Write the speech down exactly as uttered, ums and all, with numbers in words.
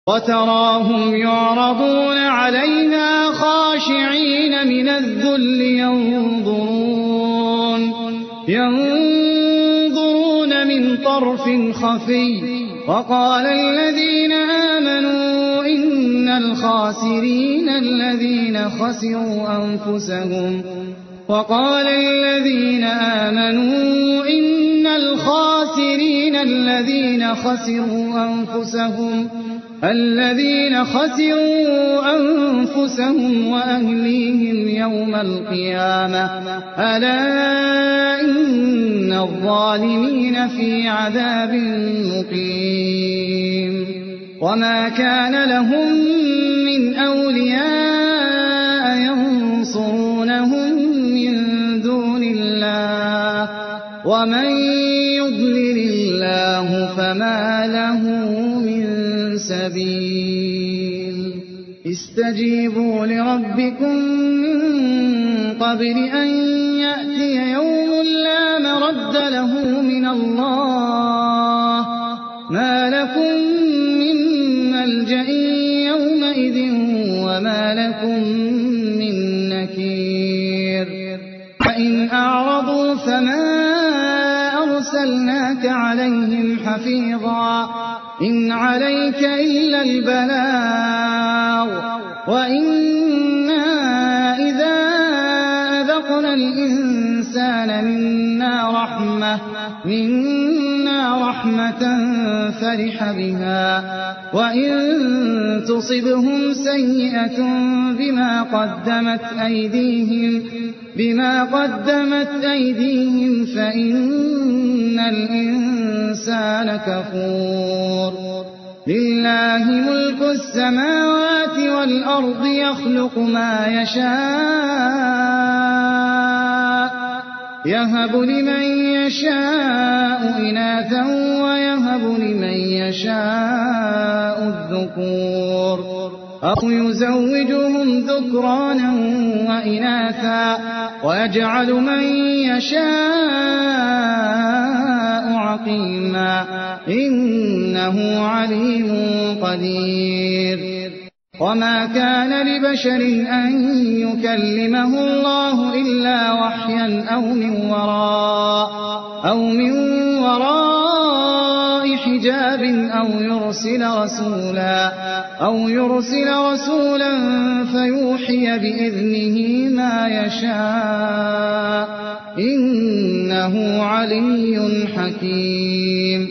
وتراهم يعرضون عليها خاشعين من الذل ينظرون ينظرون من طرف خفي. وقال الذين آمنوا إن الخاسرين الذين خسروا أنفسهم وقال الذين آمنوا إن الخاسرين الذين خسروا أنفسهم الذين خسروا أنفسهم وأهليهم يوم القيامة ألا إن الظالمين في عذاب مقيم. وما كان لهم من أولياء ينصرونهم من دون الله ومن يضلل الله فما له من سبيل. استجيبوا لربكم من قبل أن يأتي يوم لا مرد له من الله ما لكم من ملجأ يومئذ وما لكم من نكير. فإن أعرضوا فما أرسلناك عليهم حفيظا إن عليك إلا البلاغ وإنا إذا أذقنا الإنسان منا رحمة منا رحمة فرح بها وإن تصبهم سيئة بما قدمت أيديهم بما قدمت أيديهم فإن الإنسان كفور. لله ملك السماوات والأرض يخلق ما يشاء يهب لمن يشاء إناثا ويهب لمن يشاء الذكور أو يزوجهم ذكرانا وإناثا ويجعل من يشاء عقيما إنه عليم قدير. وما كان لبشر أن يكلمه الله إلا وحيا أو من وراء أو من وراء حجاب أو يرسل رسولا أو يرسل رسولا فيوحي بإذنه ما يشاء إنه علي حكيم.